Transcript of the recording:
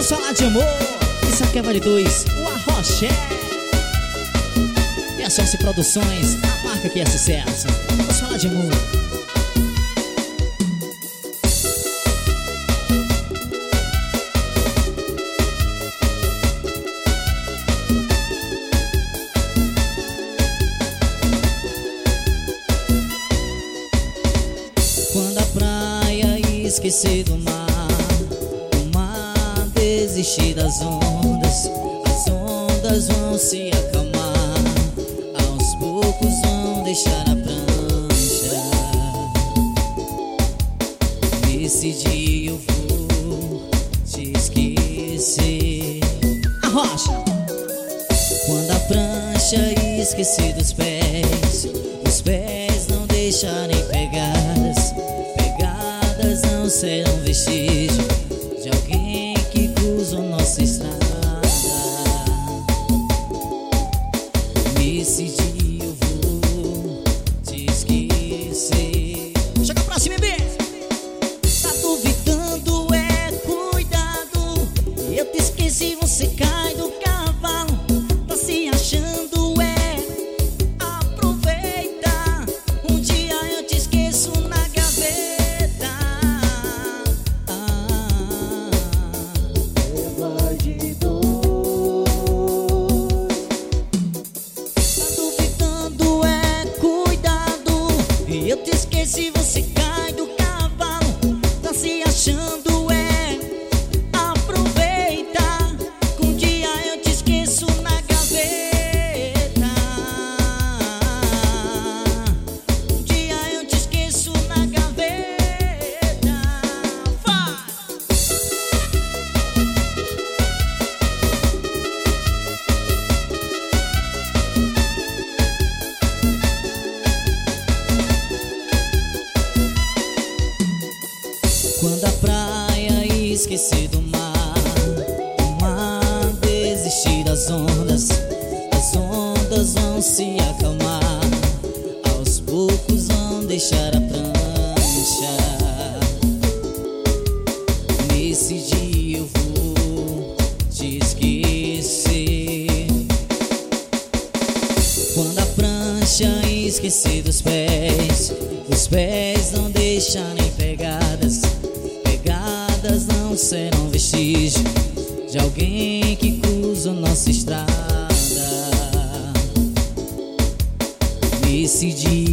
Vamos falar de amor. Isso aqui é Vale 2, o Arroché. E a Source Produções, a marca que é sucesso. Vamos falar de amor. Quando a praia esquecer do mar, o mar desistir das ondas, as ondas vão se acalmar, aos poucos vão deixar a prancha. Nesse dia eu vou te esquecer. Arrocha! Quando a prancha esquecer dos pés, os pés não deixarem pegadas, pegadas não serão vestígio de alguém que cruzou nossa estrada. Nesse dia eu vou te esquecer. Chega pra cima, bebê! Tá duvidando, é cuidado. Eu te esqueci, você cai do cavalo. Tá se achando, é aproveita. Um dia eu te esqueço na gaveta. Vai de dor. Tá duvidando, é cuidado. Eu te esqueci, você cai do cavalo. Tá se achando, é aproveita. Um dia eu te esqueço na gaveta. Um dia eu te esqueço na gaveta. Vai! Quando a praia esquecer do mar, o mar desistir das ondas, as ondas vão se acalmar, aos poucos vão deixar a prancha. Nesse dia eu vou te esquecer. Quando a prancha esquecer dos pés, os pés não deixarem pegadas, pegadas não serão vestígio de alguém que cruza nossa estrada. Nesse dia